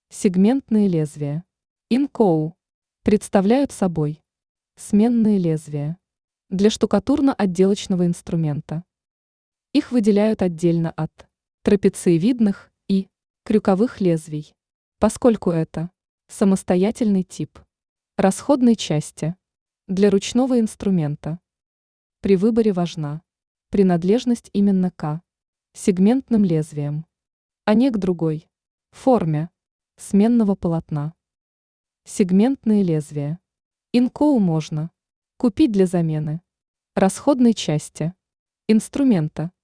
Сегментные лезвия. Инкоу представляют собой сменные лезвия для штукатурно-отделочного инструмента. Их выделяют отдельно от трапециевидных и крюковых лезвий, поскольку это самостоятельный тип расходной части для ручного инструмента. При выборе важна принадлежность именно к сегментным лезвиям, а не к другой форме сменного полотна. Сегментные лезвия. Инкоу можно купить для замены расходной части инструмента